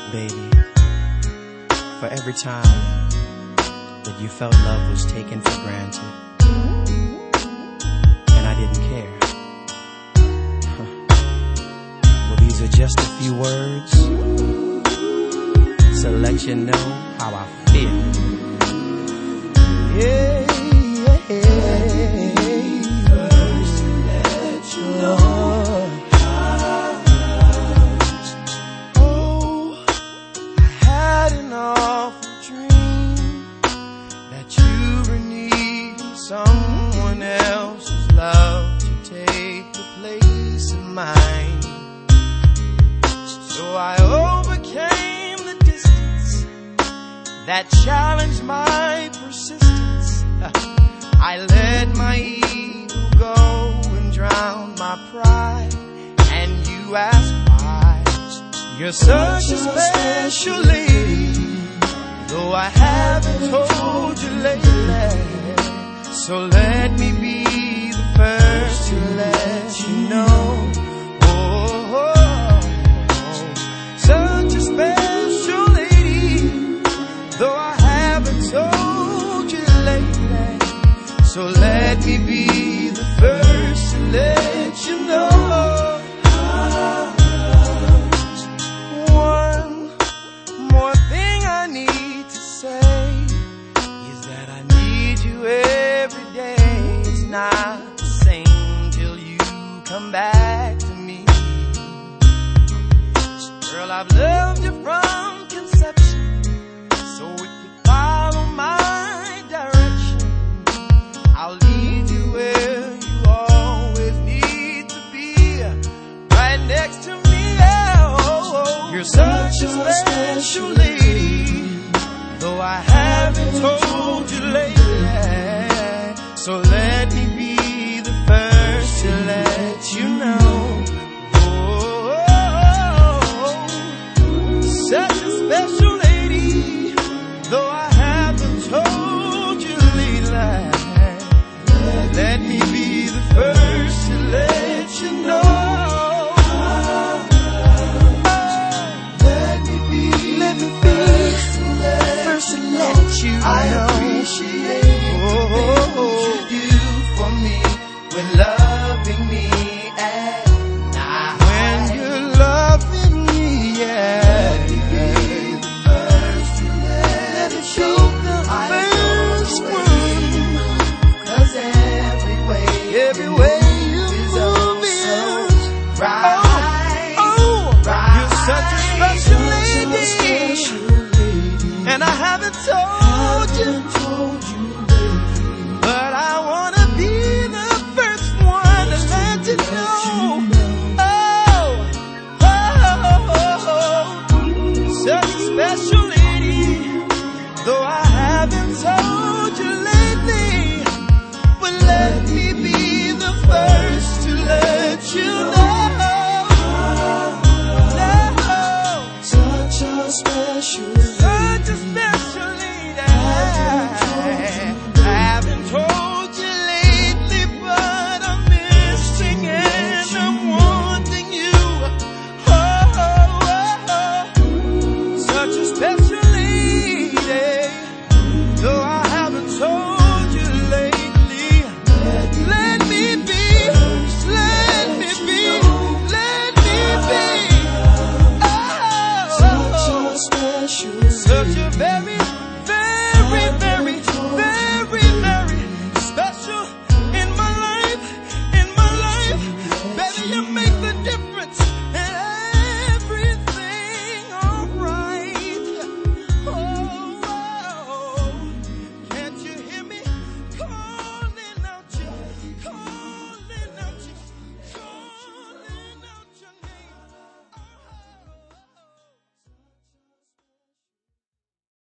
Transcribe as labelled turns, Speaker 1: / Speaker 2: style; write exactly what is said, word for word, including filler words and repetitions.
Speaker 1: Baby, for every time that you felt love was taken for granted and I didn't care, well, these are just a few words to let you know how I feel. Yeah, yeah. First to let you know. Oh, I had an awful dream that you were needing someone else's love to take the place of mine. So I overcame the distance that challenged my persistence. I let my ego go and drown my pride. And you ask why. You're such a special lady, though I haven't told you lately. So let me be the first to let you know. Oh, oh, oh. Such a special lady, though I haven't told you lately. So let me be the first to let you know. One more thing I need to say is that I need you every day. It's not the same till you come back to me. Girl, I've loved